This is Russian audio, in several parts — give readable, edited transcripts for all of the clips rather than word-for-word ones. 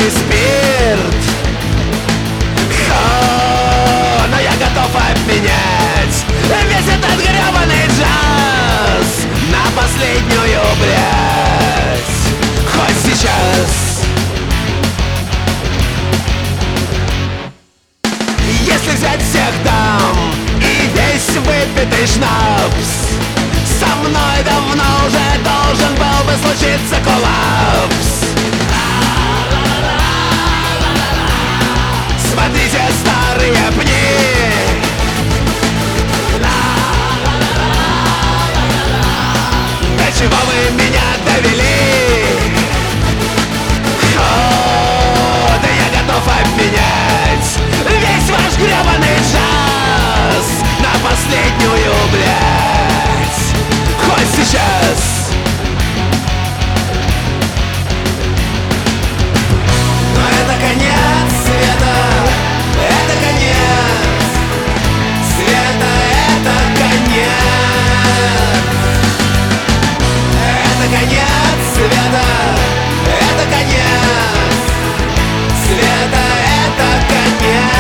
и спирт. Но я готов обменять весь этот гребаный джаз на последнюю, блядь, хоть сейчас. Если взять всех дам и весь выпитый шнапс, со мной давно уже должен был бы случиться коллапс. Смотрите, старые пни, до чего вы меня довели? Да я готов обменять весь ваш гребаный джаз на последнюю, блядь, хоть сейчас. Но это конец света, это конец света, это конец. Это конец света, это конец света, это конец.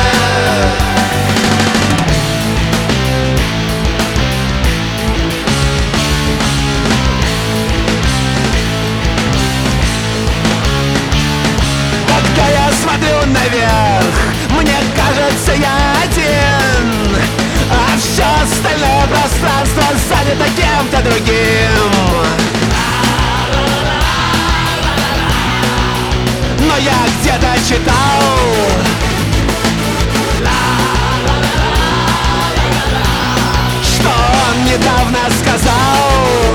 Когда я смотрю наверх, мне кажется, я один, а все остальное пространство занято кем-то другим. Но я где-то читал, что он недавно сказал: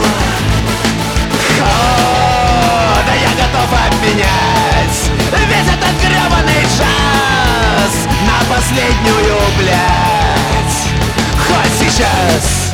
да я готов обменять весь этот гребаный джаз на последнюю, блядь, хоть сейчас.